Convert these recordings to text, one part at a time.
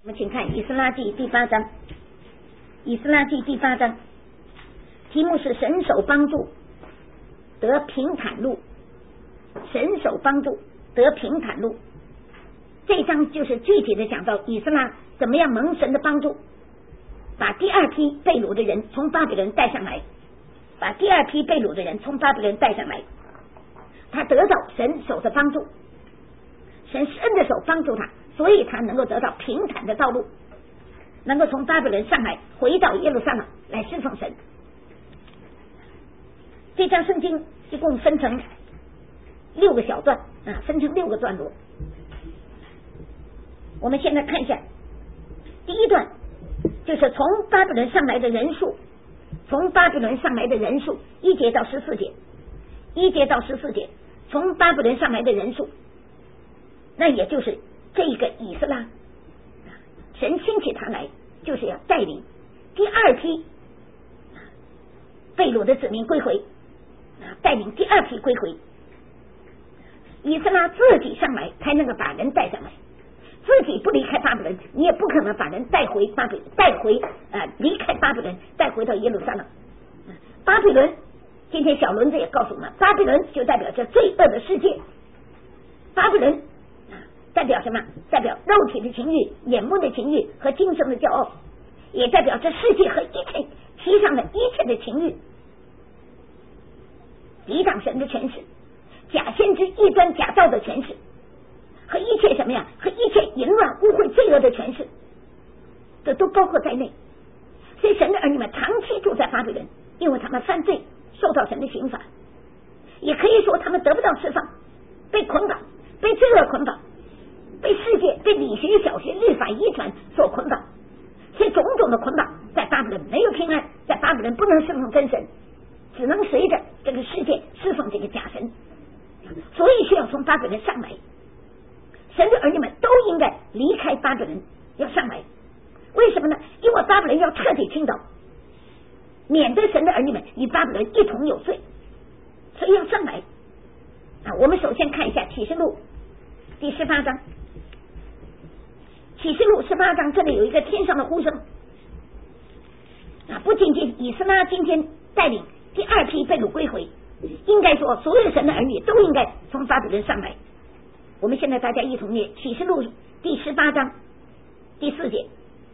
我们请看《以斯拉记》第8章，《以斯拉记》第8章，题目是神手帮助得平坦路，神手帮助得平坦路。这一章就是具体的讲到以斯拉怎么样蒙神的帮助，把第二批被掳的人从巴比伦带上来，把第二批被掳的人从巴比伦带上来，他得到神手的帮助，神施恩的手帮助他，所以他能够得到平坦的道路，能够从巴比伦上来，回到耶路撒冷来侍奉神。这章圣经一共分成6个小段分成6个段落。我们现在看一下第一段，就是从巴比伦上来的人数，从巴比伦上来的人数1节到14节，1节到14节，从巴比伦上来的人数，那也就是这个以斯拉，神兴起他来，就是要带领第二批被掳的子民归回，带领第二批归回。以斯拉自己上来才能够把人带上来，自己不离开巴比伦，你也不可能把人带回巴比伦，离开巴比伦带回到耶路撒冷。巴比伦，今天小轮子也告诉我们，巴比伦就代表着罪恶的世界，巴比伦代表什么？代表肉体的情欲、眼目的情欲和今生的骄傲，也代表这世界和一切其上的一切的情欲，抵挡神的权势，假先知、异端、假造的权势，和一切什么呀？和一切淫乱、污秽、罪恶的权势，这都包括在内。所以神的儿女们长期住在巴比伦，因为他们犯罪，受到神的刑罚，也可以说他们得不到释放，被捆绑，被罪恶捆绑，被世界、被理学、小学、律法、遗传所捆绑，所以种种的捆绑，在巴比伦没有平安，在巴比伦不能侍奉真神，只能随着这个世界侍奉这个假神，所以需要从巴比伦上来。神的儿女们都应该离开巴比伦，要上来。为什么呢？因为巴比伦要彻底倾倒，免得神的儿女们与巴比伦一同有罪，所以要上来。我们首先看一下启示录第18章，启示录18章这里有一个天上的呼声不仅仅以斯拉今天带领第二批被掳归回，应该说所有神的儿女都应该从巴比伦上来。我们现在大家一同念启示录第18章第4节，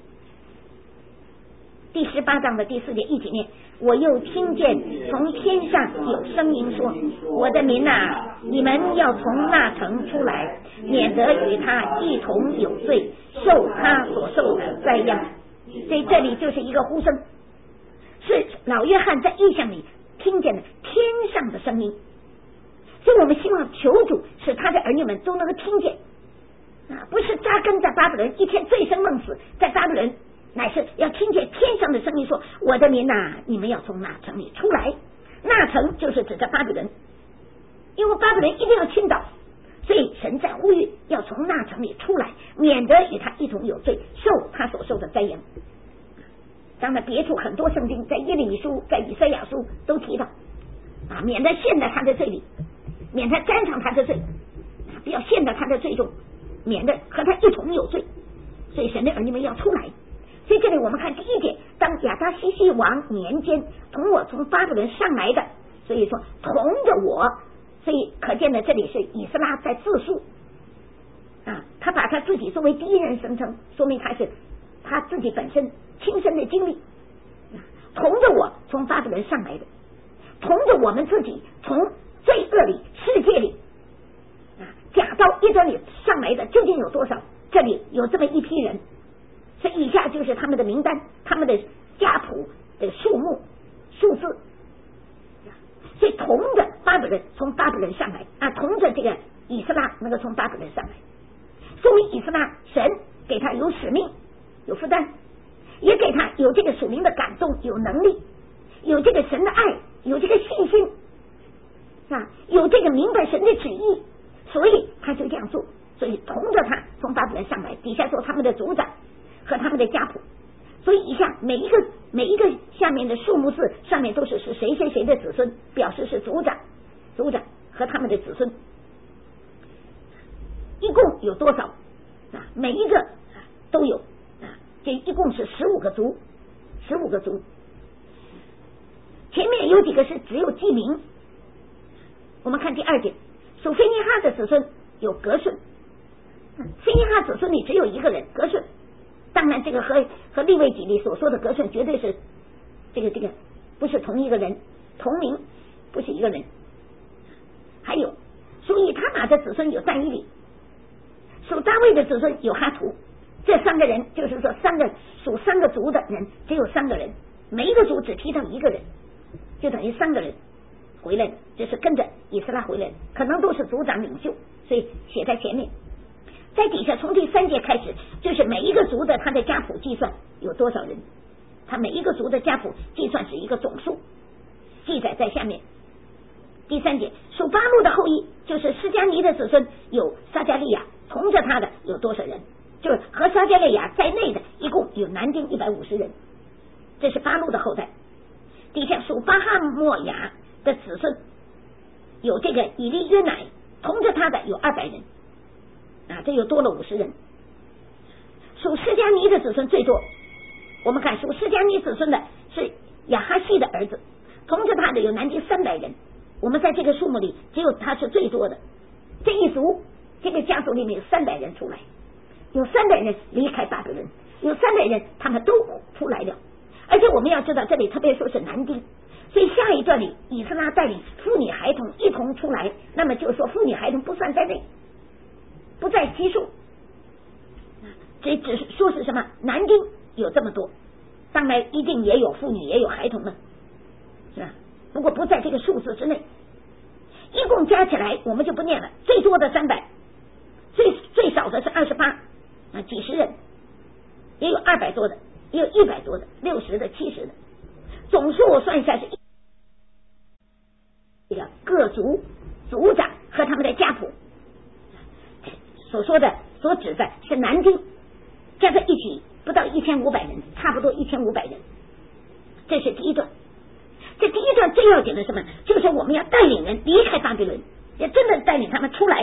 第18章的第4节一起念。我又听见从天上有声音说，我的民啊，你们要从那城出来，免得与他一同有罪，受他所受的灾殃。所以这里就是一个呼声，是老约翰在异象里听见了天上的声音。所以我们希望求主使他的儿女们都能够听见不是扎根在巴比伦一天醉生梦死，在巴比伦乃是要听见天上的声音说，我的民啊，你们要从那城里出来。那城就是指着巴比伦，因为巴比伦一定要倾倒，所以神在呼吁要从那城里出来，免得与他一同有罪，受他所受的灾殃。当然别处很多圣经，在耶利米书、在以赛亚书都提到免得陷在他的罪里，免得沾上他的罪，不要陷在他的罪中，免得和他一同有罪。所以神的儿女们要出来。所以这里我们看第1节，当亚达西西王年间，同我从巴比伦上来的，所以说同着我，所以可见的这里是以斯拉在自述他把他自己作为第一人声称，说明他是他自己本身亲身的经历，同着我从巴比伦上来的，同着我们自己从罪恶里、世界里假到一端里上来的究竟有多少？这里有这么一批人，所以以下就是他们的名单，他们的家谱的数目数字。所以同着巴比伦从巴比伦上来同着这个以斯拉能够从巴比伦上来，说明以斯拉神给他有使命、有负担，也给他有这个属灵的感动、有能力，有这个神的爱，有这个信心有这个明白神的旨意，所以他就这样做。所以同着他从巴比伦上来，底下说他们的族长和他们的家谱。所以以下每一个下面的数目字上面都是谁谁谁的子孙，表示是族长和他们的子孙，一共有多少每一个都有这一共是15个族，15个族。前面有几个是只有记名。我们看第2点，属菲尼哈的子孙有革顺，菲尼哈子孙里只有一个人革顺。当然这个和利未记里所说的革顺绝对是这个不是同一个人，同名不是一个人。还有属以他玛的子孙有但以理，属大卫的子孙有哈图。这3个人就是说属3个族的人只有3个人，每一个族只提到一个人，就等于3个人回来的，就是跟着以斯拉回来的，可能都是族长领袖，所以写在前面。在底下从第3节开始，就是每一个族的他的家谱计算有多少人，他每一个族的家谱计算是一个总数，记载在下面。第3节，属巴路的后裔就是施加尼的子孙有撒加利亚，从着他的有多少人，就是和撒加利亚在内的一共有男丁150人，这是巴路的后代。底下属巴哈莫亚的子孙有这个以利约乃，同着他的有200人这又多了50人。属施加尼的子孙最多，我们看属施加尼子孙的是亚哈西的儿子，同着他的有男丁300人。我们在这个数目里只有他是最多的，这一族这个家族里面有300人出来，有300人离开巴比伦，有300人他们都出来了。而且我们要知道这里特别说是男丁，所以下一段里以斯拉带领妇女孩童一同出来，那么就是说妇女孩童不算在内，不在其数，这只是说是什么男丁有这么多，当然一定也有妇女也有孩童了，是吧？不过不在这个数字之内。一共加起来我们就不念了，最多的300，最少的是28，几十人，也有200多的，也有100多的，60的70的，总数我算一下是这个各族族长和他们的家谱所说的所指的是男丁加在一起不到1500人，差不多1500人。这是第一段。这第一段最要紧的是什么？就是我们要带领人离开巴比伦，要真的带领他们出来。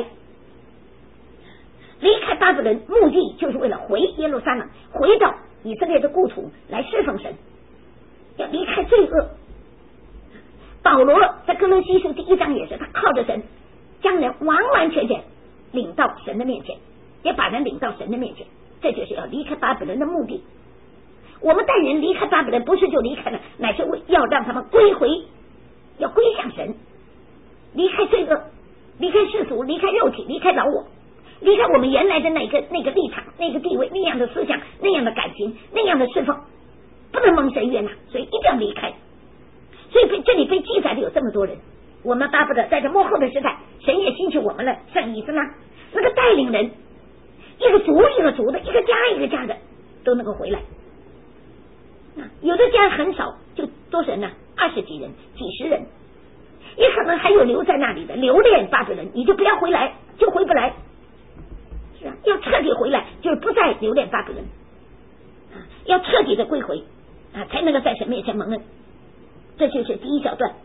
离开巴比伦目的就是为了回耶路撒冷，回到以色列的故土来侍奉神，要离开罪恶。保罗在哥罗西书第1章也是，他靠着神将人完完全全领到神的面前，也把人领到神的面前，这就是要离开巴比伦的目的。我们带人离开巴比伦不是就离开了，乃是要让他们归回，要归向神，离开罪恶，离开世俗，离开肉体，离开老我，离开我们原来的那个立场，那个地位，那样的思想，那样的感情，那样的侍奉，不能蒙神悦纳，所以一定要离开。所以这里被记载的有这么多人，我们巴不得在这末后的时代，神也兴起我们了，像以斯拉那个带领人，一个族一个族的，一个家一个家的都能够回来。有的家很少，就多少人呢？20几人、几十人，也可能还有留在那里的留恋巴比伦，你就不要回来，就回不来。是啊，要彻底回来，就是不再留恋巴比伦，要彻底的归回才能够在神面前蒙恩。这就是第一小段，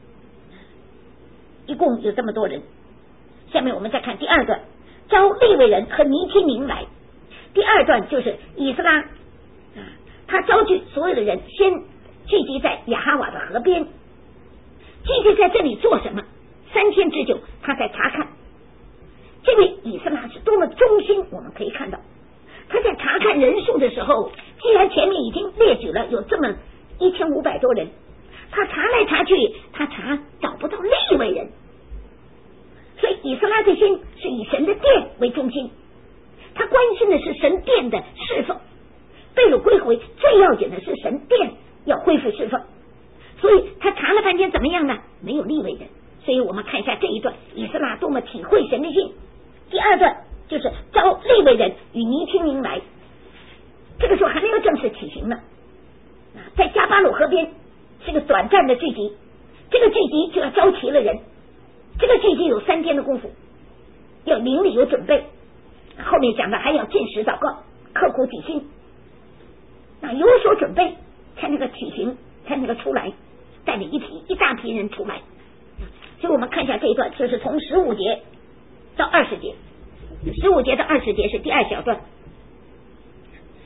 一共有这么多人。下面我们再看第2段，招利未人和尼基民来。第2段就是以斯拉他召集所有的人，先聚集在亚哈瓦的河边。聚集在这里做什么？3天之久，他在查看。这位以斯拉是多么忠心，我们可以看到，他在查看人数的时候，既然前面已经列举了有这么1500多人，他查来查去，他找不到利未人。所以以斯拉的心是以神的殿为中心，他关心的是神殿的侍奉。被掳归回最要紧的是神殿要恢复侍奉，所以他查了半天怎么样呢？没有利未人。所以我们看一下这一段，以斯拉多么体会神的心。第2段就是召利未人与尼基民来，这个时候还没有正式起行呢，在加巴鲁河边是个短暂的聚集，这个聚集就要召齐了人，这个聚集有3天的功夫，要灵里有准备，后面讲的还要禁食祷告，刻苦己心，有所准备才那个起行，才那个出来，带领一大批人出来。所以我们看一下这一段，就是从15节到20节，15节到20节是第2小段。这一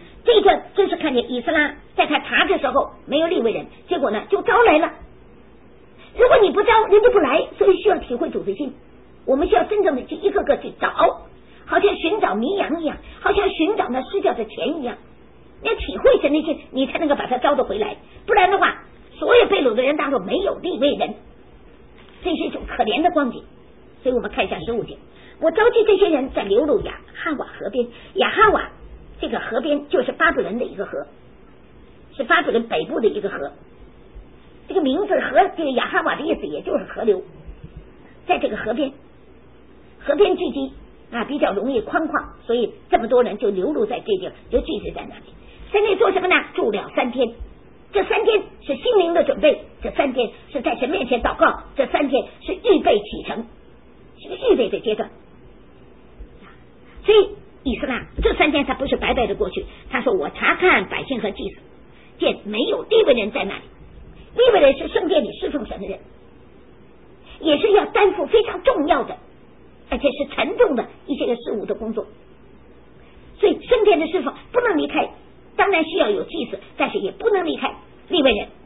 说这是看见以斯拉在他查的时候没有利未人，结果呢就招来了。如果你不招，人家不来，所以需要体会主的心。我们需要真正的去一个个去找，好像寻找迷羊一样，好像寻找那失掉的钱一样。你要体会神的心，你才能够把他招得回来。不然的话，所有被掳的人当中没有利未人，这是一种可怜的光景。所以我们看一下15节，我召集这些人在流入亚哈瓦河边。亚哈瓦这个河边就是巴比伦的一个河，是巴比伦北部的一个河。这个名字河，这个亚哈瓦的意思也就是河流。在这个河边聚集比较容易宽旷，所以这么多人就流入在这地，就聚集在那里。在那做什么呢？住了3天。这3天是心灵的准备，这3天是在神面前祷告，这3天是预备启程，是个预备的阶段。所以以斯拉这3天他不是白白的过去，他说我查看百姓和祭司，见没有利未人在那里。利未人是圣殿里侍奉神的人，也是要担负非常重要的而且是沉重的一些个事务的工作。所以圣殿的侍奉不能离开，当然需要有祭司，但是也不能离开利未人。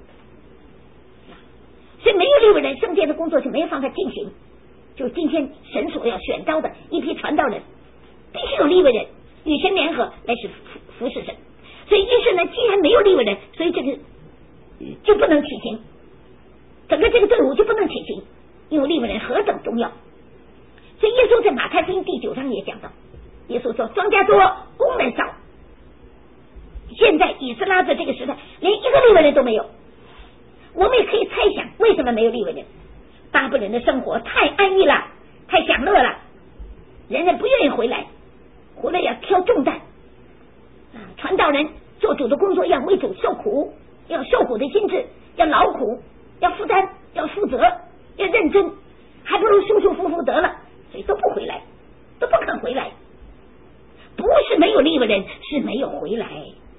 所以没有利未人，圣殿的工作就没有办法进行。就今天神所要选召的一批传道人，必须有利未人与神联合来是服侍神。所以于是呢，既然没有利未人，所以这个就不能起行，整个这个队伍就不能起行，因为利未人何等重要。所以耶稣在马太福音第9章也讲到，耶稣说庄稼多，工人少。现在以斯拉的这个时代连一个利未人都没有。我们也可以猜想为什么没有利未人。巴比伦的生活太安逸了，太享乐了，人人不愿意回来要挑重担传道人做主的工作要为主受苦，要受苦的心智，要劳苦，要负担，要负责，要认真，还不如舒舒服服得了，所以都不回来，都不肯回来。不是没有利未人，是没有回来。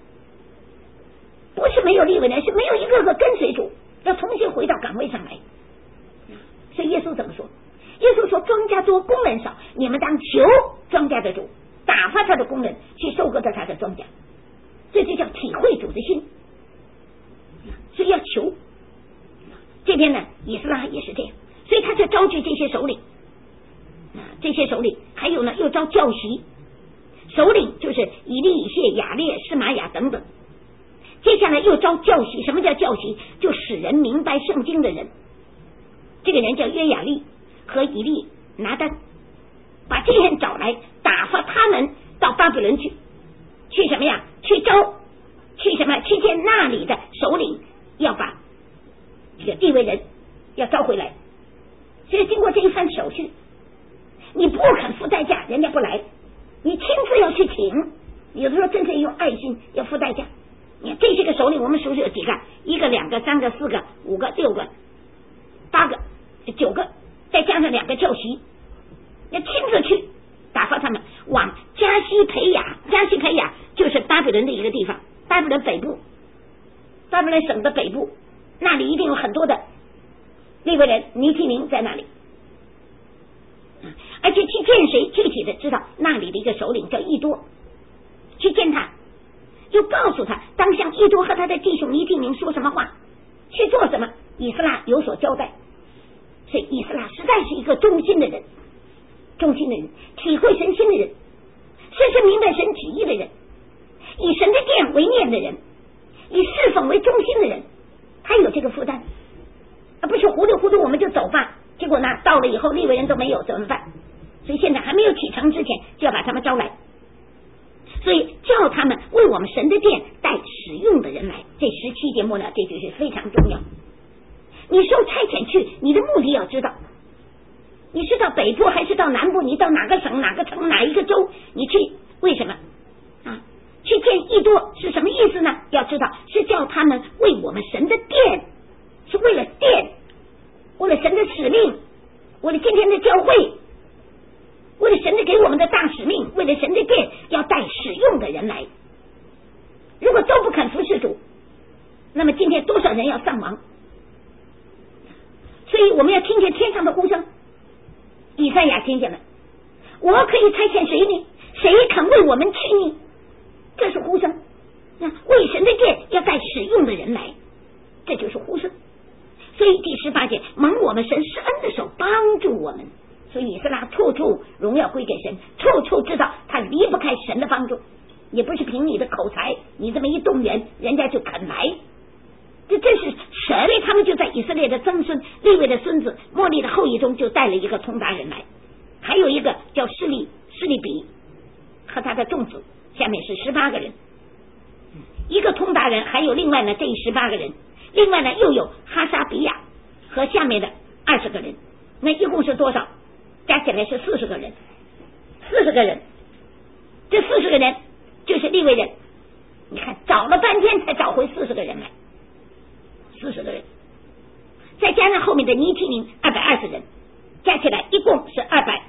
不是没有利未人，是没有一个个跟随主，要重新回到岗位上来。所以耶稣怎么说？耶稣说庄稼多，工人少，你们当求庄稼的主打发他的工人去收割他的庄稼。这就叫体会主的心，所以要求。这边呢以斯拉也是这样，所以他就召集这些首领这些首领还有呢又召教习。首领就是以利以谢、亚列、示玛雅等等。接下来又召教习。什么叫教习？就使人明白圣经的人。这个人叫约雅利和以利拿单，把这些人找来，打发他们到巴比伦去什么呀？去什么？去见那里的首领，要把这个利未人要招回来。所以经过这一番手续，你不肯付代价，人家不来，你亲自要去请。有的时候真是用爱心要付代价。你看这些个首领，我们数数有几个？1个、2个、3个、4个、5个、6个、8个、9个，再加上2个教习，要亲自去打发他们往加西培雅。加西培雅就是巴比伦的一个地方，巴比伦北部，巴比伦省的北部，那里一定有很多的利未人尼提宁在那里。而且去见谁？具体的知道那里的一个首领叫易多，去见他，就告诉他当向易多和他的弟兄尼提宁说什么话，去做什么。以斯拉有所交代。所以以斯拉实在是一个忠心的人，体会神心的人，深深明白神旨意的人，以神的殿为念的人，以侍奉为中心的人，他有这个负担，不是糊里糊涂我们就走吧。结果呢，到了以后利未人都没有怎么办？所以现在还没有启程之前，就要把他们招来，所以叫他们为我们神的殿带使用的人来。这17节末了，这句是非常重要。你受差遣去，你的目的要知道，你是到北部还是到南部？你到哪个省、哪个城、哪一个州？你去为什么去见易多是什么意思呢？要知道是叫他们为我们神的殿，是为了殿，为了神的使命，为了今天的教会，为了神的给我们的大使命，为了神的殿要带使用的人来。如果都不肯服侍主，那么今天多少人要丧亡？所以我们要听见天上的呼声。以赛亚听见了，我可以差遣谁呢？谁肯为我们去呢？这是呼声。 用的人来，这就是忽视。所以第18节，蒙我们神施恩的手帮助我们。所以以斯拉处处荣耀归给神，处处知道他离不开神的帮助，也不是凭你的口才，你这么一动员，人家就肯来。这是神为他们就在以色列的曾孙利未的孙子末利的后裔中就带了一个通达人来，还有一个叫示利比和他的众子，下面是18个人，一个通达人，还有另外呢这18个人，另外呢又有哈沙比亚和下面的20个人，那一共是多少？加起来是40个人，40个人，这40个人就是利未人。你看找了半天才找回40个人来，40个人，再加上后面的尼提宁220人，加起来一共是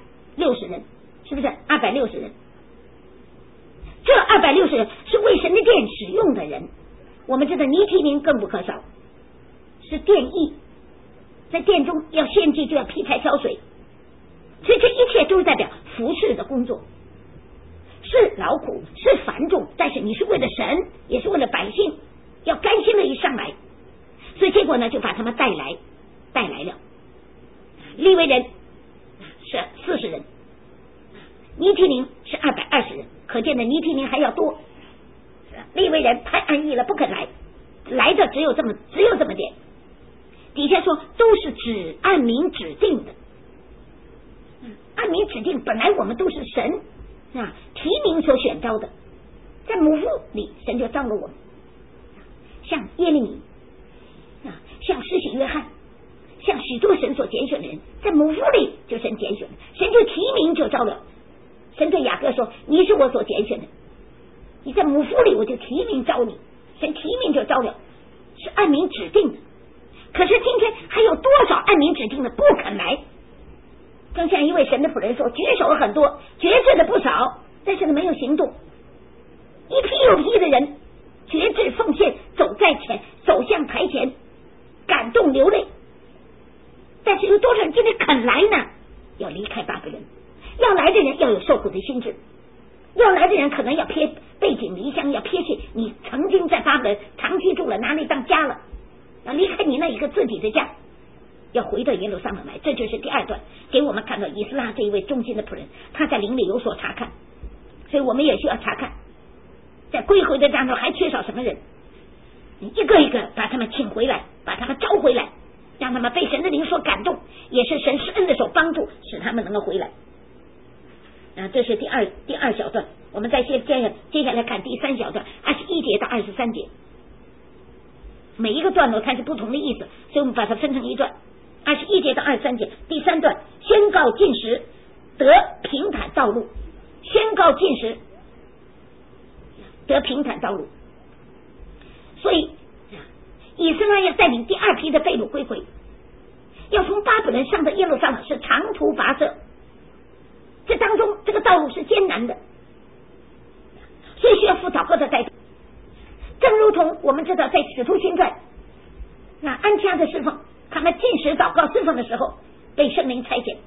260人，是不是260人？这260人是为神的殿使用的人。我们知道尼提宁更不可少，是殿役，在殿中要献祭就要劈柴挑水，所以这一切都是代表服侍的工作，是劳苦是繁重，但是你是为了神也是为了百姓，要甘心乐意上来。所以结果呢就把他们带来了。利未人是40人，尼提宁是220人，可见的尼提宁还要多。利未人太安逸了，不肯来的只有这么点。底下说都是按名指定的，按名指定，本来我们都是神提名所选召的，在母腹里神就召了我们，像耶利米像施洗约翰，像许多神所拣选的人，在母腹里就神拣选了，神就提名就召了。神对雅各说，你是我所拣选的，你在母腹里我就提名召你，神提名就召了，是按名指定的。可是今天还有多少按名指定的不肯来？正像一位神的仆人说，举手很多，决志的不少，但是没有行动。一批又批的人决志奉献，走在前，走向台前，感动流泪，但是有多少人今天肯来呢？要离开巴比伦，要来的人要有受苦的心智，要来的人可能要背井离乡，要撇弃你曾经在巴比伦长期住了，拿你当家了，要离开你那一个自己的家，要回到耶路撒冷来。这就是第2段给我们看到以斯拉这一位忠心的仆人，他在灵里有所查看，所以我们也需要查看，在归回的当中还缺少什么人，一个一个把他们请回来，把他们招回来，让他们被神的灵所感动，也是神施恩的手帮助，使他们能够回来。这是第二小段。我们再接下来看第3小段21节到23节，每一个段落它是不同的意思，所以我们把它分成一段。21节到23节，第3段宣告禁食得平坦道路，宣告禁食得平坦道路。所以以斯拉要带领第2批的被掳归回，要从巴比伦上的耶路撒冷是长途跋涉，这当中这个道路是艰难的，所以需要付祷告的代价。正如同我们知道在使徒行传安提阿的侍奉，他们禁食祷告侍奉的时候被圣灵差遣，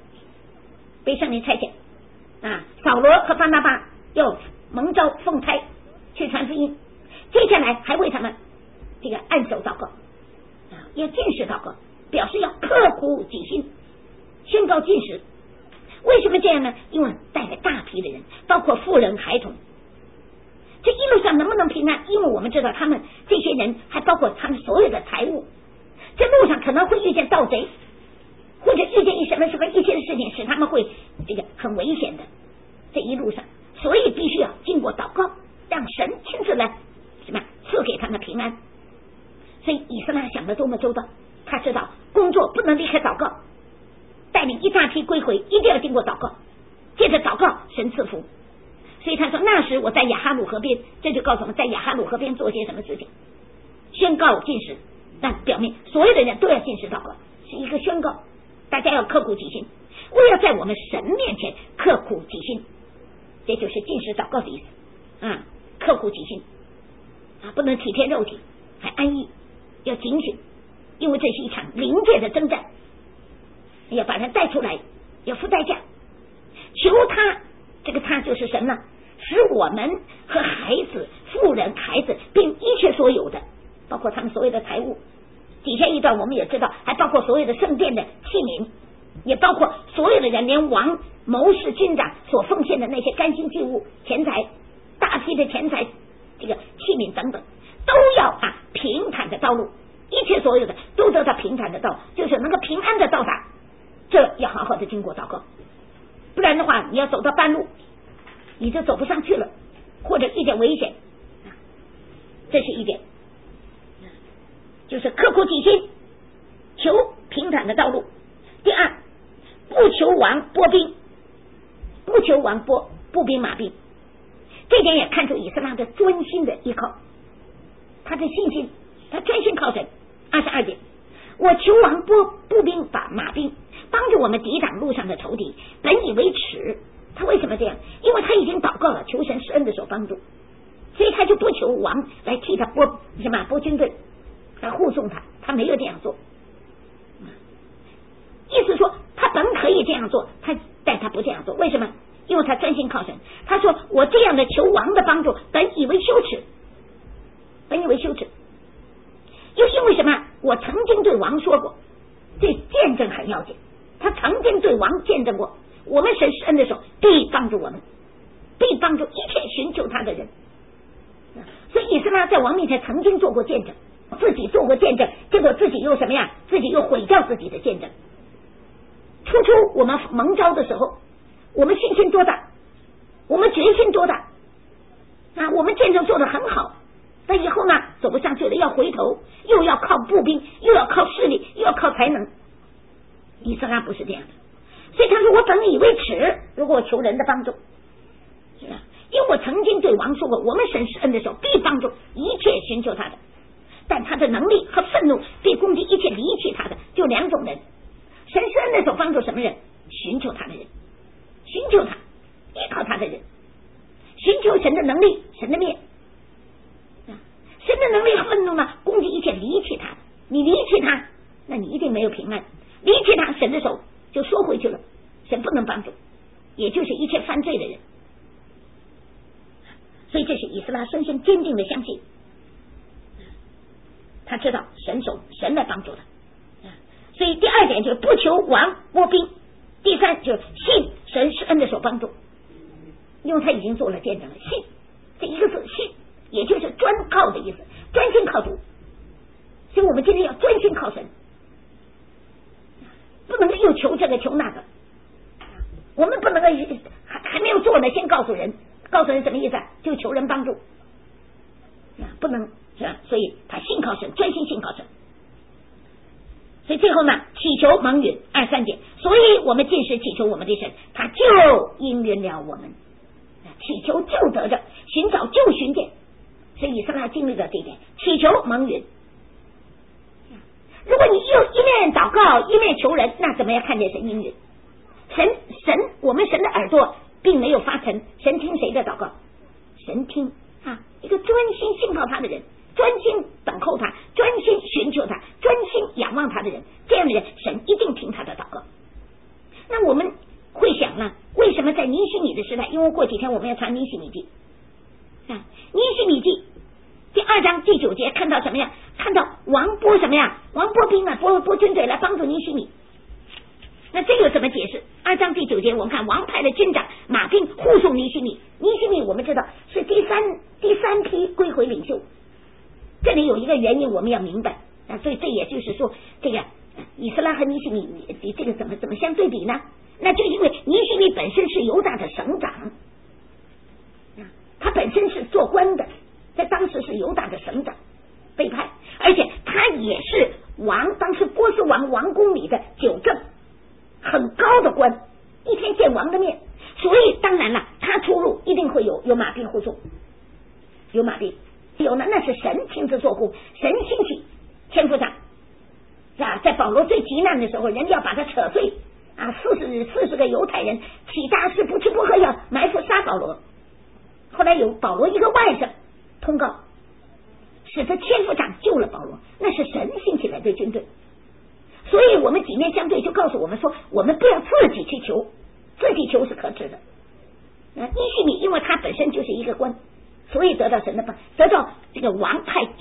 扫罗和巴拿巴要蒙召奉差去传福音，接下来还为他们这个按手祷告要禁食祷告，表示要刻苦己心，宣告禁食。为什么这样呢？因为带着大批的人，包括妇人孩童，这一路上能不能平安？因为我们知道他们这些人还包括他们所有的财物，这路上可能会遇见盗贼，或者遇见什么一些的事情，使他们会这个很危险的这一路上，所以必须要经过祷告，让神亲自来赐给他们平安。所以以斯拉想得多么周到，他知道工作不能离开祷告，带领一大批归回一定要经过祷告，接着祷告神赐福。所以他说那时我在亚哈鲁河边，这就告诉我们在亚哈鲁河边做些什么事情，宣告禁食，但表明所有的人都要禁食祷告，是一个宣告，大家要刻苦己心，为要在我们神面前刻苦己心，这就是禁食祷告的意思刻苦己心不能体贴肉体，还安逸，要警醒，因为这是一场灵界的征战，要把人带出来，要付代价。求他，这个他就是神使我们和孩子、妇人、孩子并一切所有的包括他们所有的财物。底下一段我们也知道，还包括所有的圣殿的器皿，也包括所有的人，连王、谋士、军长所奉献的那些甘心祭物、钱财、大批的钱财，这个器皿等等，都要平坦的道路，一切所有的都得到平坦的道路，就是能够平安的到达。这要好好的经过祷告，不然的话，你要走到半路，你就走不上去了，或者遇见危险。这是一点，就是刻苦己心，求平坦的道路。第二，不求王拨兵，不求王拨步兵马兵，这点也看出以斯拉的专心的依靠，他的信心，他专心靠神。22节，我求王拨步兵马兵，帮助我们抵挡路上的仇敌，本以为耻。他为什么这样？因为他已经祷告了，求神施恩的手帮助，所以他就不求王来替他拨军队来护送他，他没有这样做。意思说他本可以这样做，但他不这样做，为什么？因为他专心靠神。他说我这样的求王的帮助，本以为羞耻，本以为羞耻。又因为什么？我曾经对王说过，这见证很要紧。他曾经对王见证过，我们神施恩的时候必帮助我们，必帮助一切寻求他的人。所以以斯拉在王面前曾经做过见证，自己做过见证，结果自己又什么呀？自己又毁掉自己的见证。初我们蒙召的时候，我们信心多大，我们决心多大我们见证做得很好，但以后呢走不上去了，要回头，又要靠步兵，又要靠势力，又要靠才能。以斯拉不是这样的，所以他说我本以为耻，如果我求人的帮助，因为我曾经对王说过，我们神施恩的时候必帮助一切寻求他的，但他的能力和愤怒必攻击一切离弃他的，就两种人。神施恩的时候帮助什么人？寻求他的人，寻求他依靠他的人，寻求神的能力，神的面神的能力和愤怒呢，攻击一切离弃他的。你离弃他，那你一定没有平安，离弃他，神的手就缩回去了，神不能帮助，也就是一切犯罪的人。所以这是以斯拉深深坚定的相信，他知道神来帮助他。所以第二点就是不求王拨兵，第三就是信神施恩的手帮助，因为他已经做了见证了。信这一个字信，也就是专靠的意思，专心靠主。所以我们今天要专心靠神，不能够又求这个求那个，我们不能够还没有做呢，先告诉人什么意思？就求人帮助不能是吧？所以他信靠神，专心信靠神。所以最后呢，祈求蒙允23节，所以我们尽时祈求我们的神，他就应允了我们。祈求就得着，寻找就寻见。所以以斯拉经历了这一点，祈求蒙允。如果你又一面祷告一面求人，那怎么样看见神应允？我们神的耳朵并没有发沉，神听谁的祷告？神听一个专心信靠他的人，专心等候他，专心寻求他，专心仰望他的人，这样的人神一定听他的祷告。那我们会想呢，为什么在尼希米的时代，因为过几天我们要传尼希米记尼希米记第2章第9节看到什么呀？看到王拨什么呀？王拨兵拨军队来帮助尼希米。那这个怎么解释？2章第9节我们看王派的军长马兵护送尼希米，尼希米我们知道是第三批归回领袖。这里有一个原因我们要明白所以这也就是说，这个以斯拉和尼希米这个怎么相对比呢？那就因为尼希米本身是犹大的省长他本身是做官的，在当时是犹大的省长，背派，而且他也是当时波斯王王宫里的9正，很高的官，一天见王的面，所以当然了，他出入一定会有马兵护送，有马兵有呢，那是神亲自做工，神兴起千夫长在保罗最急难的时候，人要把他扯碎40个犹太人起大事，不吃不喝要埋伏杀保罗。后来有保罗一个外甥通告，使得千夫长救了保罗，那是神兴起来的军队。所以我们几面相对，就告诉我们说，我们不要自己去求，自己求是可耻的。尼希米因为他本身就是一个官，所以得到神的帮，得到这个王派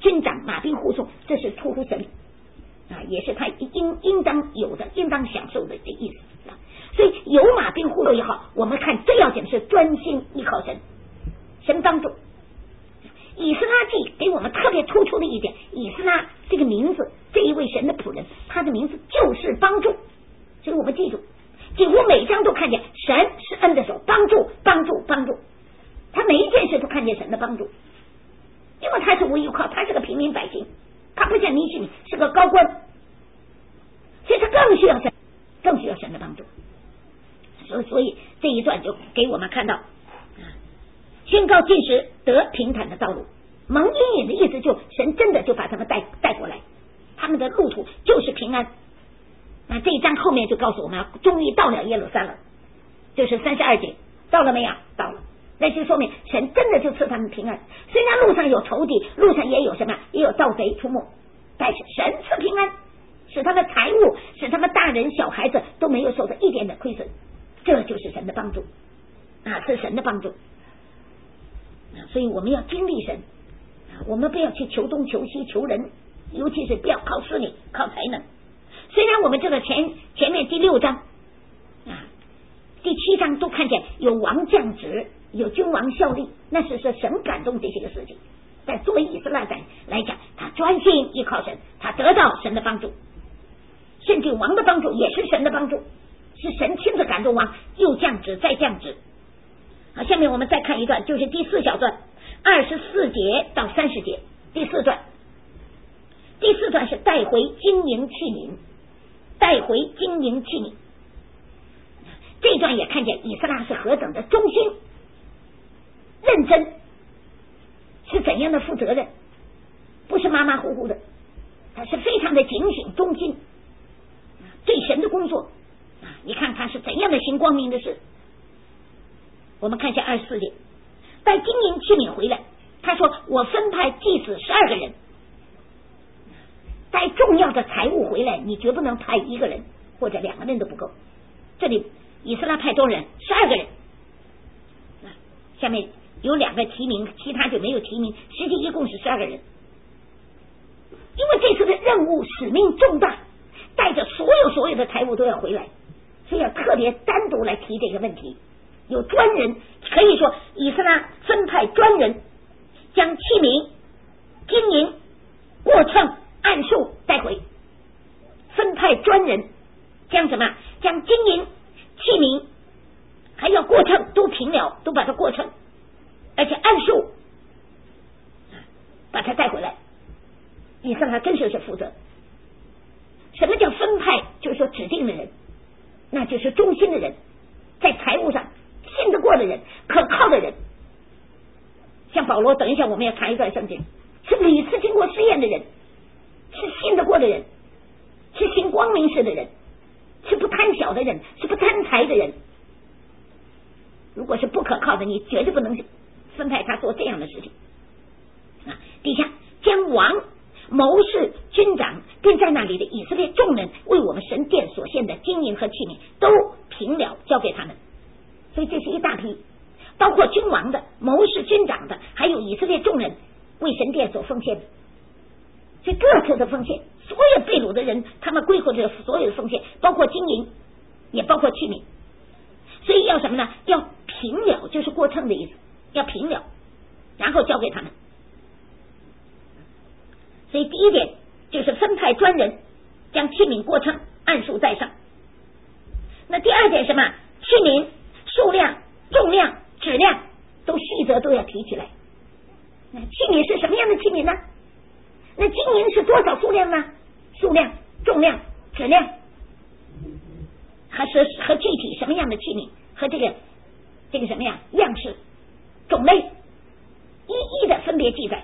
军长、马兵护送，这是出乎神也是他应当有的、应当享受的这意思所以有马兵护送也好，我们看最要紧的是专心依靠神，神帮助。以斯拉记给我们特别突出的一点，以斯拉这个名字，这一位神的仆人，他的名字就是帮助，所以我们记住，几乎每章都看见神是恩的手，帮助帮助帮助，他每一件事都看见神的帮助，因为他是无依无靠，他是个平民百姓，他不像尼西米是个高官，所以他更需要神的帮助。所以这一段就给我们看到宣告禁食得平坦的道路，蒙阴影的意思就神真的就把他们带过来，他们的路途就是平安。那这一章后面就告诉我们终于到了耶路撒冷，就是32节，到了没有？到了。那就说明神真的就赐他们平安，虽然路上有仇敌，路上也有什么，也有盗贼出没，但是神赐平安，使他们财物，使他们大人小孩子都没有受到一点的亏损，这就是神的帮助是神的帮助所以我们要经历神我们不要去求东求西求人，尤其是不要靠势力靠才能。虽然我们这个前面第6章第7章都看见有王降职，有君王效力，那是神感动这些个事情，但作为以色列人来讲，他专心依靠神，他得到神的帮助，甚至王的帮助也是神的帮助，是神亲自感动王，又降职再降职下面我们再看一段，就是第4小段24节到30节。第4段是带回金银器皿，带回金银器皿。这段也看见以斯拉是何等的忠心认真，是怎样的负责任，不是马马虎虎的，他是非常的警醒忠心对神的工作你看他是怎样的行光明的事。我们看一下24节，带金银器皿回来，他说我分派祭司12个人，带重要的财物回来，你绝不能派1个人或者2个人都不够，这里以色列派多人12个人下面有2个提名，其他就没有提名，实际一共是12个人。因为这次的任务使命重大，带着所有的财物都要回来，所以要特别单独来提这个问题。有专人，可以说以色列分派专人将器皿、金银、过秤、按数带回，分派专人将什么？将金银、器皿还要过秤都平了，都把它过秤，而且按数把它带回来。以色列真是负责。什么叫分派？就是说指定的人，那就是忠心的人，在财务上信得过的人，可靠的人。像保罗，等一下我们要谈一段圣经，是屡次经过试验的人，是信得过的人，是行光明事的人，是不贪小的人，是不贪财的人。如果是不可靠的，你绝对不能分派他做这样的事情底下将王、谋士、军长跟在那里的以色列众人为我们神殿所献的金银和器皿都平了，交给他们。所以这是一大批，包括君王的、谋士、军长的，还有以色列众人为神殿所奉献的。所以各处的奉献，所有被掳的人他们归回这所有的奉献，包括金银也包括器皿。所以要什么呢？要平了，就是过秤的意思，要平了，然后交给他们。所以第一点就是分派专人将器皿过秤，按数带上。那第二点什么？器皿数量、重量、质量都细则都要提起来。那器皿是什么样的器皿呢？那金银是多少数量呢？数量、重量、质量，和具体什么样的器皿，和这个什么样样式、种类，一一的分别记载。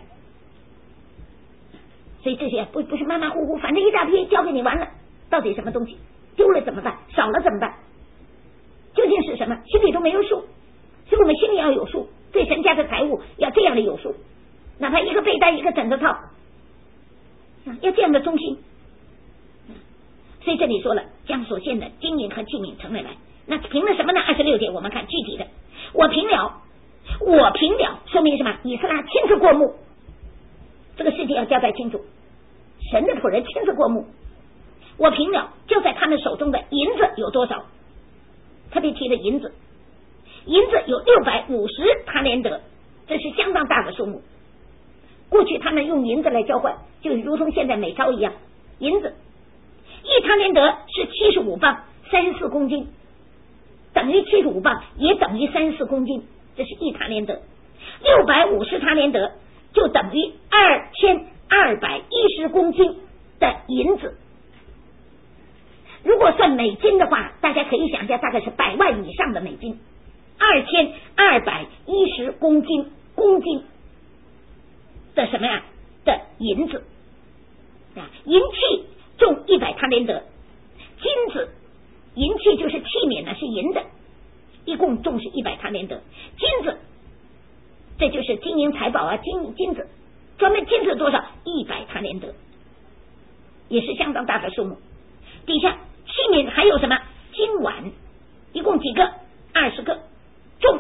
所以这些不是马马虎虎，反正一大批交给你完了，到底什么东西丢了怎么办？少了怎么办？究竟是什么？心里都没有数。所以我们心里要有数，对神家的财物要这样的有数，哪怕一个被单一个枕头套要这样的忠心。所以这里说了，将所献的金银和器皿呈来。那凭了什么呢？26节我们看具体的，我平了，说明什么？以色列亲自过目，这个世界要交代清楚，神的仆人亲自过目，我凭了就在他们手中的银子有多少，特别提的银子有650塔连德，这是相当大的数目。过去他们用银子来交换，就如同现在美钞一样，银子1塔连德是75磅34公斤，等于75磅也等于34公斤，这是1塔连德。650塔连德就等于2210公斤的银子。如果算美金的话，大家可以想象大概是100万以上的美金，2210公斤的什么呀的银子啊，银器重100塔连德，金子银器就是器皿呢是银的，一共重是100塔连德，金子这就是金银财宝啊，金子专门金子多少100塔连德，也是相当大的数目。底下器皿还有什么金碗，一共几个20个，重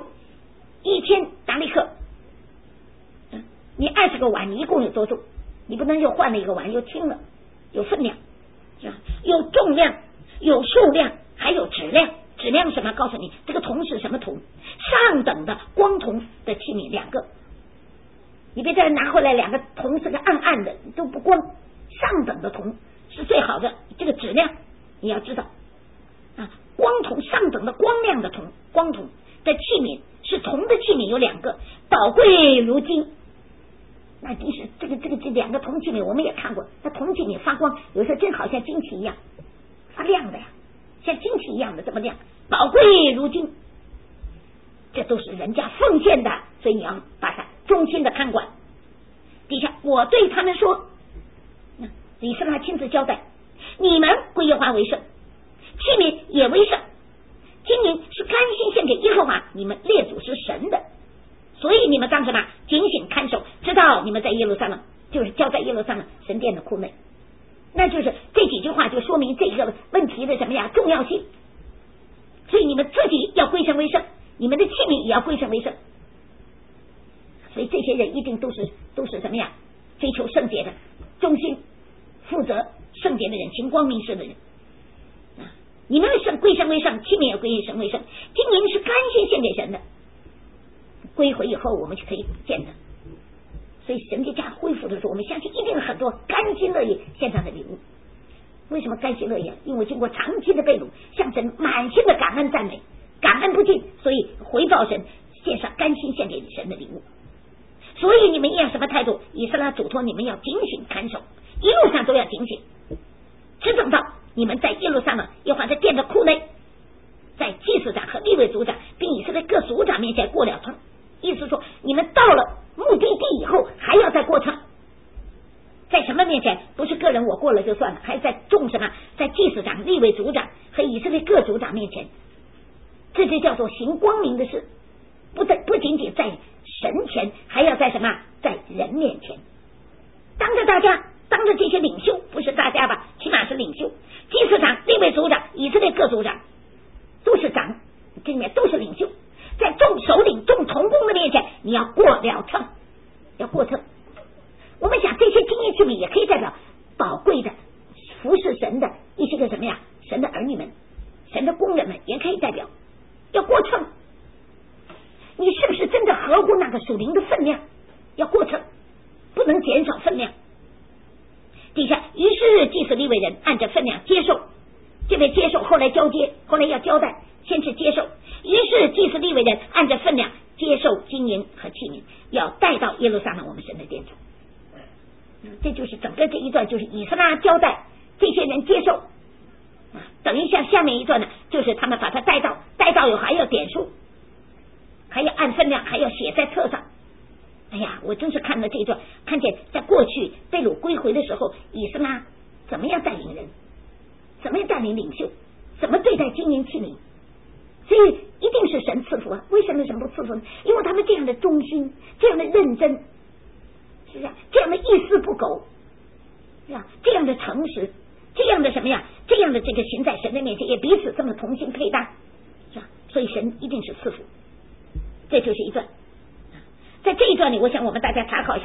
1000达利克。你20个碗你一共有多重？你不能又换了一个碗又轻了，有分量是吧？有重量有数量还有质量。质量什么？告诉你这个铜是什么铜，上等的光铜的器皿2个，你别再拿回来2个铜是个暗的都不光，上等的铜是最好的，这个质量你要知道啊。光铜上等的光亮的铜，光铜的器皿是铜的器皿有2个，宝贵如金。那即使这2个铜器皿我们也看过，那铜器皿发光，有时候真好像金器一样发亮的呀，像金器一样的这么亮，宝贵如金，这都是人家奉献的，所以你要把它衷心的看管。底下我对他们说，以色列亲自交代，你们归耶和华为圣，器皿也为圣，金银是甘心献给耶和华你们列祖是神的，所以你们当什么？警醒看守，知道你们在耶路撒冷，就是交在耶路撒冷神殿的库内。那就是这几句话就说明这个问题的什么呀重要性。所以你们自己要归神为圣，你们的器皿也要归神为圣。所以这些人一定都是什么呀？追求圣洁的，忠心负责圣洁的人，行光明事的人。你们的归神为圣，器皿也归神为圣，金银是甘心献给神的，归回以后我们就可以见的。所以神的家恢复的时候，我们相信一定有很多甘心乐意献上的礼物。为什么甘心乐意？因为经过长期的被掳，向神满心的感恩赞美，感恩不尽，所以回报神，献上甘心献给神的礼物。所以你们要什么态度？以色列嘱托你们要警醒看守，一路上都要警醒，只等到你们在耶路撒冷耶和华的殿的库内，在祭司长和利未族长并以色列各族长面前过了秤。意思说你们到了目的地以后还要再过秤，在什么面前？不是个人我过了就算了，还在众什么？在祭司长、利未族长和以色列各族长面前，这就叫做行光明的事。不仅仅在神前，还要在什么？在人面前，当着大家，当着这些领袖，不是大家吧，起码是领袖，祭司长、利未族长、以色列各族长都是长，这里面都是领袖，在众首领、众同工的面前，你要过了秤，要过秤。我们想这些金银器皿也可以代表宝贵的服侍神的一些个什么呀？神的儿女们、神的工人们也可以代表，要过秤。你是不是真的合乎那个属灵的分量？要过秤，不能减少分量。底下于是祭司利未人按着分量接受，这边接受，后来交接，后来要交代，先是接受。于是祭司利未人按着分量接受金银和器皿，要带到耶路撒冷我们神的殿中。这就是整个这一段，就是以色列交代这些人接受，等于像下面一段呢，就是他们把它带到有还要点数，还要按分量，还要写在册上。哎呀，我真是看了这一段，看见在过去被掳归回的时候，以色列怎么样带领人，怎么样带领领袖，怎么对待金银器皿，所以一定是神赐福啊！为什么神不赐福呢？因为他们这样的忠心，这样的认真，是不是？这样的一丝不苟，是吧？这样的诚实，这样的什么呀？这样的这个行在神的面前，也彼此这么同心配搭，是吧？所以神一定是赐福。这就是一段。在这一段里，我想我们大家查考一下，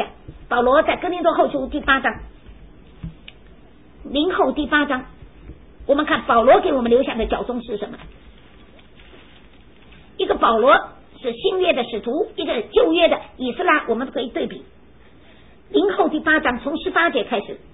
保罗在哥林多后书第8章林后第8章，我们看保罗给我们留下的教宗是什么？一个保罗是新约的使徒，一个旧约的以斯拉，我们可以对比。林后第8章从18节开始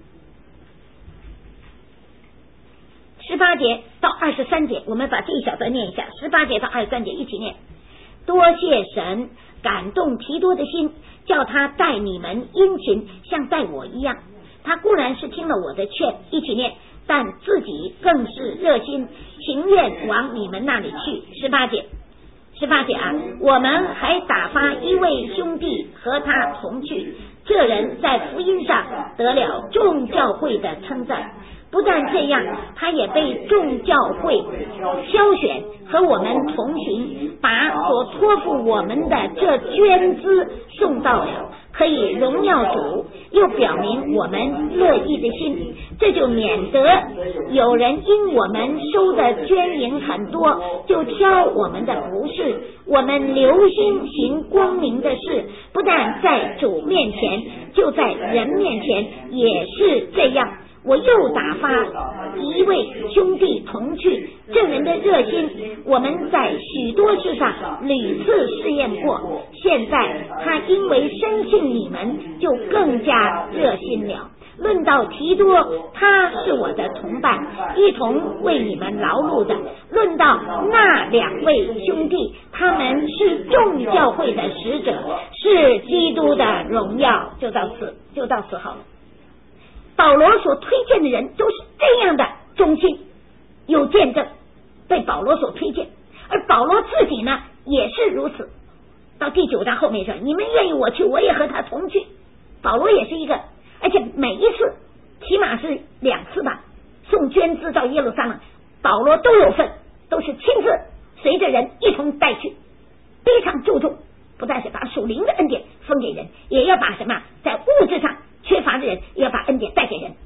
，18节到23节，我们把这一小段念一下。18节到23节一起念。多谢神感动提多的心，叫他待你们殷勤，像待我一样。他固然是听了我的劝，一起念，但自己更是热心情愿往你们那里去。18节啊，我们还打发一位兄弟和他同去，这人在福音上得了众教会的称赞。不但这样，他也被众教会挑选和我们同行，把所托付我们的这捐资送到了，可以荣耀主，又表明我们乐意的心。这就免得有人因我们收的捐银很多，就挑我们的不是。我们留心行光明的事，不但在主面前，就在人面前也是这样。我又打发一位兄弟同去，这人的热心我们在许多事上屡次试验过，现在他因为深信你们，就更加热心了。论到提多，他是我的同伴，一同为你们劳碌的。论到那2位兄弟，他们是众教会的使者，是基督的荣耀。就到此好了。保罗所推荐的人都是这样的忠心有见证，被保罗所推荐，而保罗自己呢也是如此。到第9章后面说，你们愿意我去，我也和他同去。保罗也是一个，而且每一次起码是2次吧，送捐资到耶路撒冷，保罗都有份，都是亲自随着人一同带去，非常注重，不但是把属灵的恩典分给人，也要把什么在物质上缺乏的人也要把恩典带给人。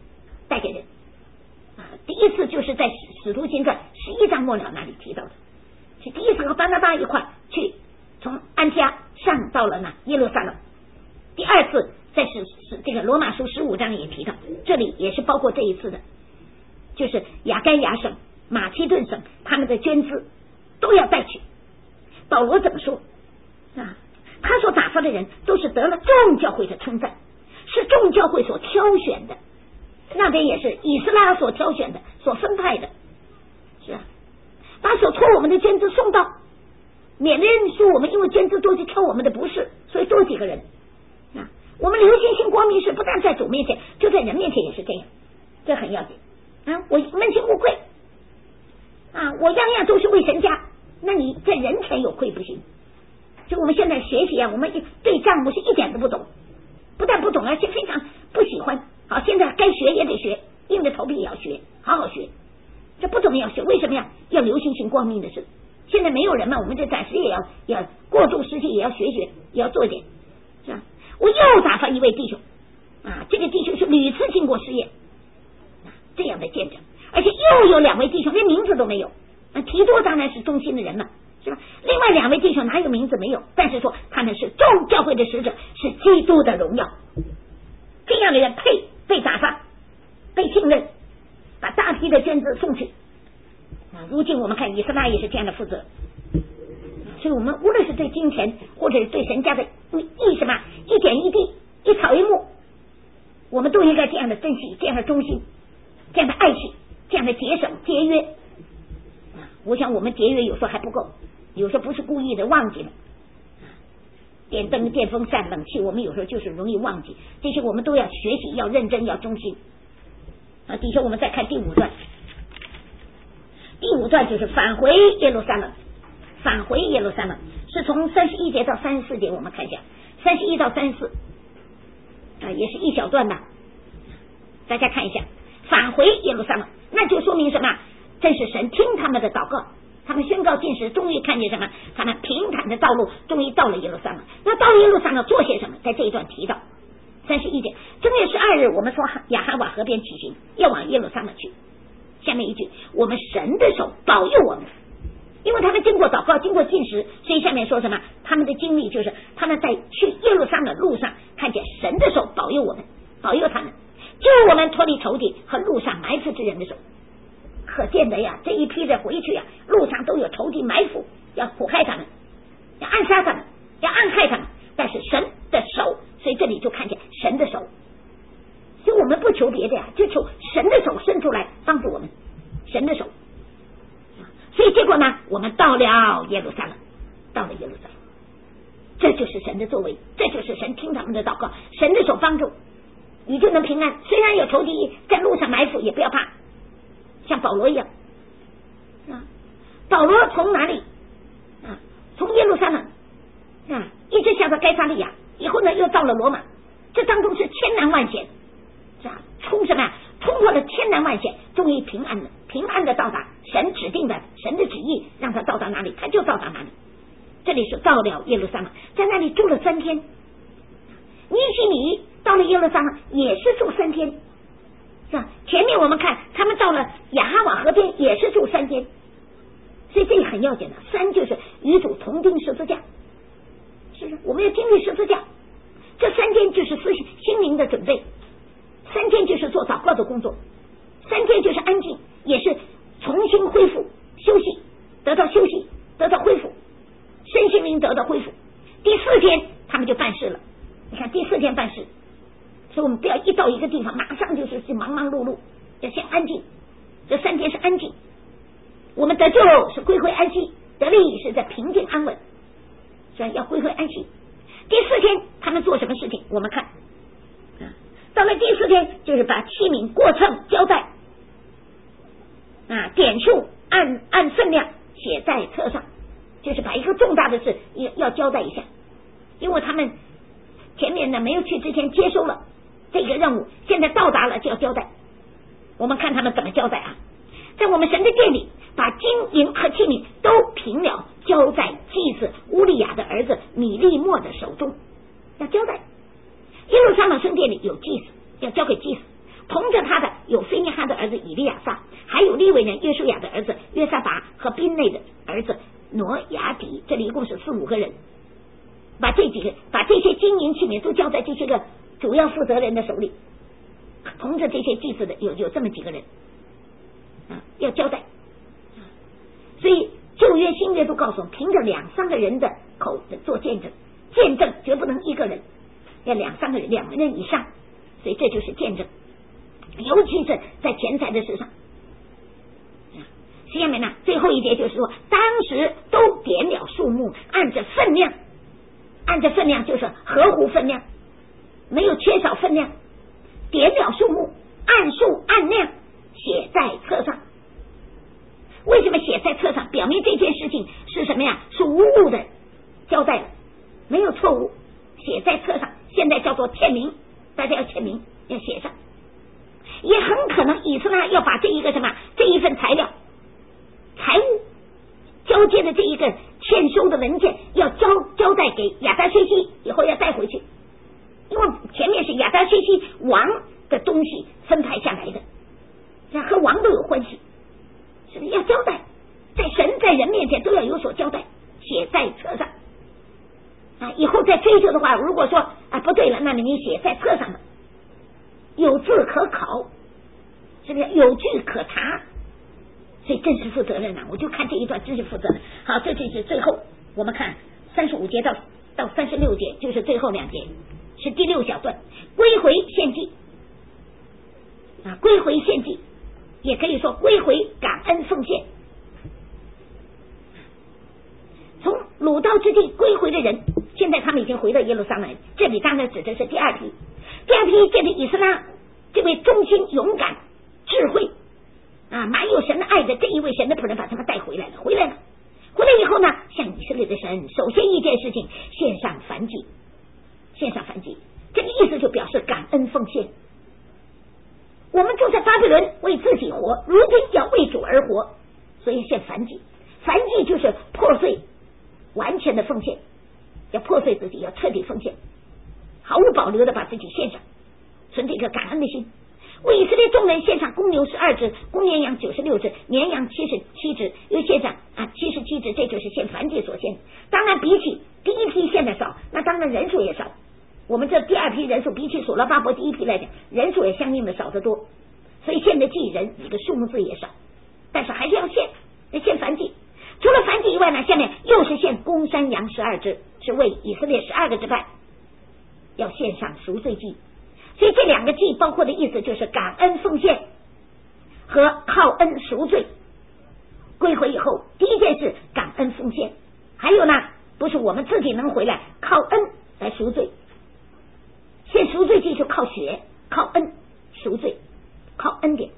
第一次就是在使徒行传11章末了那里提到的，是第一次和巴拿巴一块去从安提阿上到了耶路撒冷。第2次在这个罗马书15章也提到，这里也是包括这一次的，就是亚该亚省、马其顿省他们的捐资都要带去。保罗怎么说啊？他所打发的人都是得了众教会的称赞，是众教会所挑选的，那边也是以斯拉所挑选的，所分派的，是啊，把所托我们的捐资送到，免得人说我们因为捐资多去挑我们的不是，所以多几个人啊。我们留心行光明事，不但在主面前，就在人面前也是这样，这很要紧啊！我问心无愧啊，我样样都是为神家，那你在人前有愧不行。就我们现在学习啊，我们对账目是一点都不懂，不但不懂，而且非常不喜欢。好，现在该学也得学，硬着头皮也要学，好好学。这不懂也要学，为什么呀？要留心行光明的事。现在没有人嘛，我们这暂时也要过渡时期，也要学，也要做一点，是吧？我又打发一位弟兄啊，这个弟兄是屡次经过试验啊，这样的见证，而且又有2位弟兄连名字都没有。提多当然是忠心的人了，是吧？另外2位弟兄哪有名字没有？但是说他们是众教会的使者，是基督的荣耀。这样的人配被打发，被信任，把大批的捐资送去。如今我们看以斯拉也是这样的负责，所以我们无论是对金钱或者是对神家的什么一点一滴一草一木，我们都应该这样的珍惜，这样的忠心，这样的爱惜，这样的节省节约。我想我们节约有时候还不够，有时候不是故意的忘记了，电灯电风扇冷气我们有时候就是容易忘记，这些我们都要学习，要认真，要忠心啊。底下我们再看第5段，第5段就是返回耶路撒冷，返回耶路撒冷是从31节到34节，我们看一下31到34啊，也是一小段吧，大家看一下，返回耶路撒冷，那就说明什么？真是神听他们的祷告，他们宣告禁食，终于看见什么？他们平坦的道路终于到了耶路撒冷。那到耶路撒冷做些什么？在这一段提到31节，正月12日，我们从亚哈瓦河边起行，要往耶路撒冷去。下面一句，我们神的手保佑我们，因为他们经过祷告，经过禁食，所以下面说什么？ 他们的经历就是他们在去耶路撒冷的路上看见神的手保佑我们，保佑他们，救我们脱离仇敌和路上埋伏之人的手。可见的呀，这一批人回去呀，路上都有仇敌埋伏，要苦害他们，要暗杀他们，要暗害他们，但是神的手，所以这里就看见神的手。所以我们不求别的呀，就求神的手伸出来帮助我们，神的手。所以结果呢，我们到了耶路撒冷，到了耶路撒冷，这就是神的作为，这就是神听他们的祷告，神的手帮助你就能平安。虽然有仇敌在路上埋伏，也不要怕，像保罗一样保罗从哪里从耶路撒冷一直下到该撒利亚，以后呢又到了罗马，这当中是千难万险，冲什么呀？冲破了千难万险，终于平安的到达神指定的，神的旨意让他到达哪里他就到达哪里。这里是到了耶路撒冷，在那里住了3天。尼希米到了耶路撒冷也是住3天，是吧？前面我们看他们到了亚哈瓦河边也是住3天，所以这很要紧的。3就是与主同钉十字架，是不是？我们要经历十字架，这3天就是心灵的准备，3天就是做祷告的工作，3天就是安静，也是重新恢复休息，得到休息，得到恢复，身心灵得到恢复。第4天他们就办事了，你看第4天办事，所以我们不要一到一个地方马上就是忙忙碌碌，要先安静。这3天是安静，我们得救是归回安息，得力是在平静安稳，所以要归回安息。第4天他们做什么事情？我们看到了第4天，就是把器皿过秤交代点数按分量写在册上，就是把一个重大的事要交代一下，因为他们前面呢没有去之前接收了这个任务，现在到达了就要交代。我们看他们怎么交代在我们神的殿里，把金银和器皿都平了，交在祭司乌利亚的儿子米利末的手中，要交代。耶路撒冷圣殿里有祭司，要交给祭司，同着他的有菲尼哈的儿子以利亚撒，还有利未人约书亚的儿子约撒拔和宾内的儿子挪亚底，这里一共是4-5个人，把这些金银器皿都交在这些个主要负责人的手里，同着这些祭司的有这么几个人要交代。所以旧约新约都告诉我们，凭着2-3个人的口做见证，见证绝不能一个人，要2-3个人，2个人以上，所以这就是见证，尤其是在钱财的事上。下面呢最后一节就是说，当时都点了数目，按着分量就是合乎分量，没有缺少分量，点了数目，按数按量写在册上。为什么写在册上？表明这件事情是什么呀？是无误的交代了，没有错误，写在册上，现在叫做签名，大家要签名，要写上。也很可能以色列要把这一份财务交接的这一个欠收的文件要交代给亚达薛西，以后要带回去，因为前面是亚达薛西王的东西分派下来的，和王都有关系，是不是要交代？在神在人面前都要有所交代，写在册上以后再追究的话，如果说不对了，那么你写在册上的，有字可考，是不是有据可查？所以真是负责任我就看这一段真是负责任。好，这就是最后我们看35节到36节，就是最后2节，是第6小段，归回献祭归回献祭，也可以说归回感恩奉献。从掳到之地归回的人，现在他们已经回到耶路撒冷，这里当然指的是第2批。第2批借着以斯拉这位忠心勇敢智慧满有神的爱的这一位神的仆人，把他们带回来了。回来以后呢，向以色列的神首先一件事情献上燔祭，这个意思就表示感恩奉献。我们住在巴比伦为自己活，如今要为主而活，所以献燔祭。燔祭就是破碎完全的奉献，要破碎自己，要彻底奉献，毫无保留的把自己献上，存着一个感恩的心。 为以色列众人献上公牛12只，公绵羊96只，绵羊77只，又献上77只，这就是献燔祭所献。当然比起第一批献的少，那当然人数也少。我们这第二批人数比起所罗巴伯第一批来讲，人数也相应的少得多，所以献的祭人这个数目字也少，但是还是要献燔祭。除了燔祭以外呢，下面又是献公山羊12只，是为以色列12个支派要献上赎罪祭。所以这两个祭包括的意思就是感恩奉献和靠恩赎罪。归回以后，第一件事感恩奉献，还有呢，不是我们自己能回来，靠恩来赎罪。献赎罪祭就靠血，靠恩赎罪，靠恩典。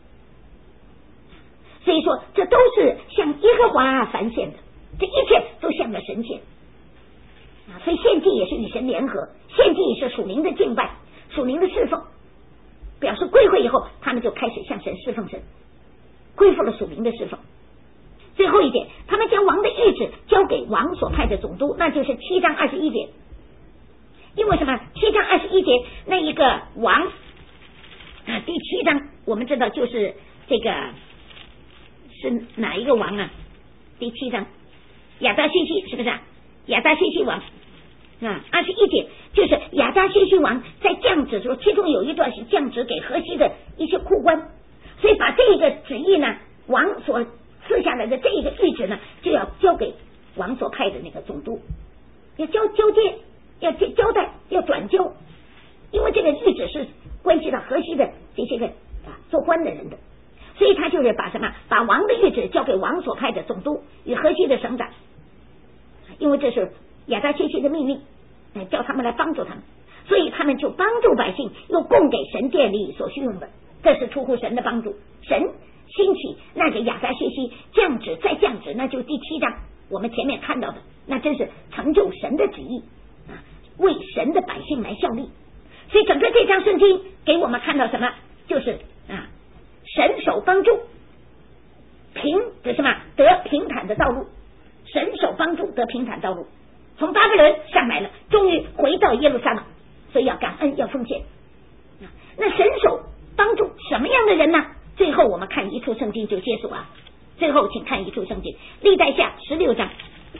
所以说这都是向耶和华凡献的，这一切都向着神献所以献祭也是与神联合，献祭也是属灵的敬拜，属灵的侍奉，表示归回以后，他们就开始向神侍奉神，恢复了属灵的侍奉。最后一点，他们将王的谕旨交给王所派的总督，那就是7章21节。因为什么？7章21节那一个王第7章我们知道就是这个是哪一个王啊？第7章亚达薛西，是不是亚达薛西王21节就是亚达薛西王在降旨说，其中有一段是降旨给河西的一些库官，所以把这个旨意呢，王所赐下来的这一个谕旨呢，就要交给王所派的那个总督，要交接，要交代，要转交，因为这个谕旨是关系到河西的这些个做官的人的，所以他就是把王的谕旨交给王所派的总督与河西的省长，因为这是亚达薛西的命令，叫他们来帮助他们，所以他们就帮助百姓，又供给神殿里所需用的，这是出乎神的帮助。神兴起那个亚达薛西降旨再降旨，那就第7章我们前面看到的，那真是成就神的旨意为神的百姓来效力。所以整个这章圣经给我们看到什么？就是神手帮助得什么？得平坦的道路，神手帮助得平坦道路，从巴比伦上来了，终于回到耶路撒冷，所以要感恩，要奉献。那神手帮助什么样的人呢？最后我们看一处圣经就结束了。最后请看一处圣经，历代下16章。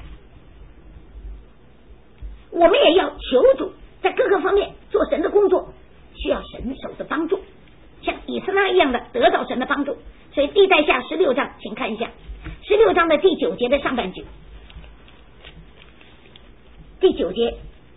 我们也要求主在各个方面做神的工作，需要神手的帮助，像以斯拉一样的得到神的帮助。所以历代下16章请看一下16章的第9节的上半句，第9节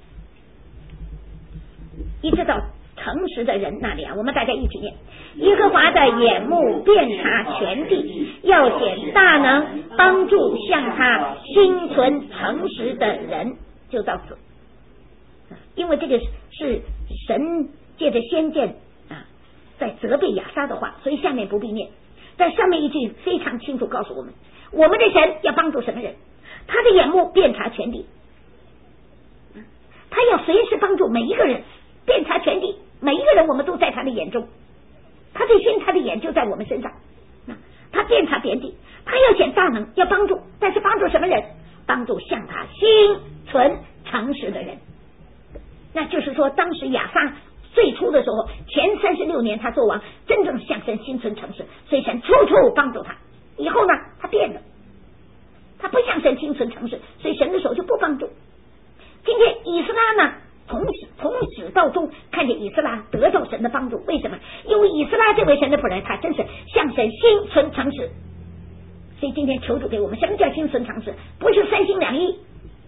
一直到诚实的人那里我们大家一起念：耶和华的眼目遍察全地，要显大能，帮助向他心存诚实的人。就到此，因为这个是神借着先见在责备亚撒的话，所以下面不必念。但上面一句非常清楚告诉我们，我们的神要帮助什么人？他的眼目遍察全地，他要随时帮助每一个人，遍察全地，每一个人我们都在他的眼中，他的心他的眼就在我们身上，他遍察遍地，他要显大能，要帮助，但是帮助什么人？帮助向他心存诚实的人。那就是说当时亚撒最初的时候，前36年他做王，真正向神心存诚实，所以神处处帮助他。以后呢，他变了，他不向神心存诚实，所以神的手就不帮助。今天以斯拉呢，从始到终看见以斯拉得到神的帮助，为什么？因为以斯拉这位神的仆人，他真是向神心存诚实。所以今天求主给我们什么叫心存诚实？不是三心两意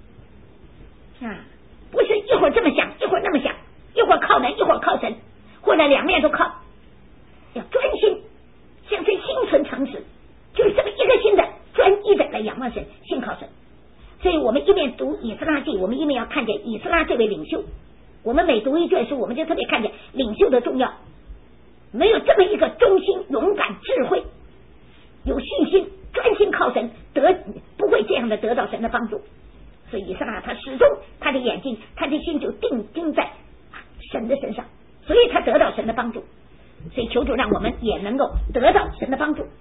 不是一会儿这么想一会儿那么想，一会儿靠人一会儿靠神，或者两面都靠，要专心向神心存诚实，就是这么一个心的专一的来仰望神，信靠神。所以我们一面读以斯拉记，我们一面要看见以斯拉这位领袖，我们每读一卷书，我们就特别看见领袖的重要。没有这么一个忠心勇敢智慧有信心专心靠神，不会这样的得到神的帮助。所以以斯拉他始终他的眼睛他的心就定在神的身上，所以他得到神的帮助。所以求主让我们也能够得到神的帮助。